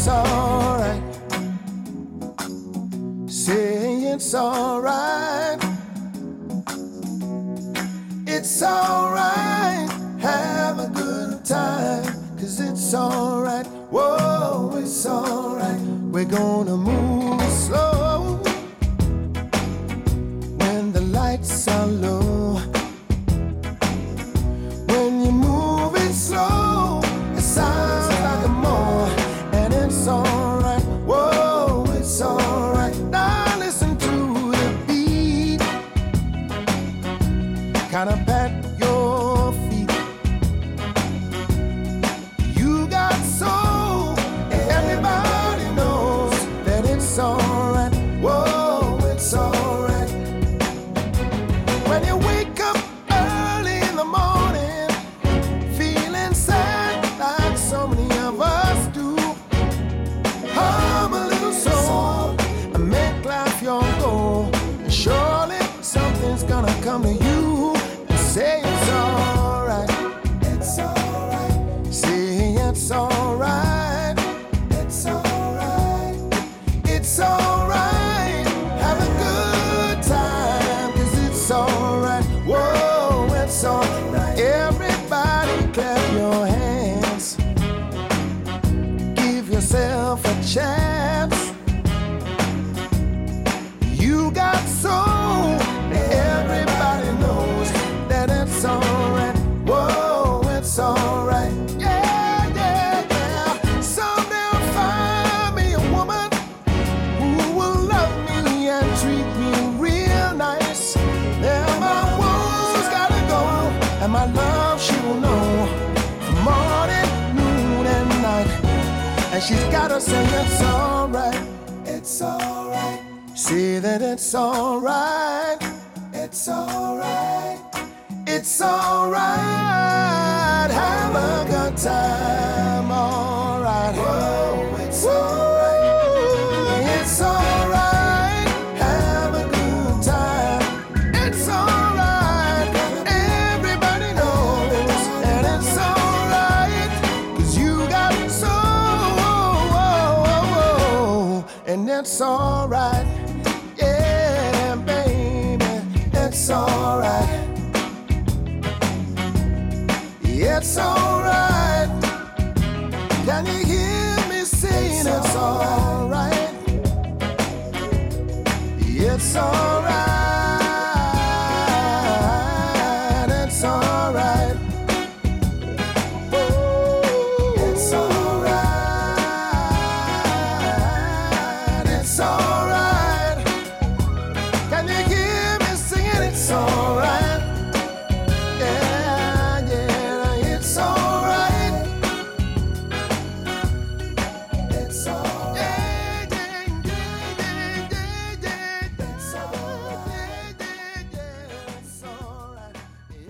it's alright. Say it's alright. It's alright. Have a good time, 'cause it's alright. Whoa, it's alright. We're gonna move slow when the lights are low. When you move it slow, it sounds like a more, and it's alright. Whoa, it's alright. Now listen to the beat, kinda pat your feet. You got soul, everybody knows that it's alright. Whoa, it's alright. When you wake up early in the morning, feeling sad like so many of us do, hum a little soul and make life your goal. And surely something's gonna come to you and say it's alright. It's alright. Say it's alright. It's alright. It's alright. Have a good time, 'cause it's alright. Whoa, it's alright. Everybody clap your hands. Give yourself a chance. You got soul. Everybody knows that it's alright. Whoa, it's alright. Yeah, yeah, yeah. Someday I'll find me a woman who will love me and treat me real nice. There my woes gotta go, and my love she will know morning, noon, and night. And she's gotta say it's alright. It's alright. Say that it's alright. It's alright. It's alright. Have a good time. Alright. Whoa, it's alright. It's alright. Have a good time. It's alright. Everybody knows that it's alright, 'cause you got soul. And it's alright. Yeah, baby. It's alright. It's alright. Can you hear me saying it's alright? It's alright.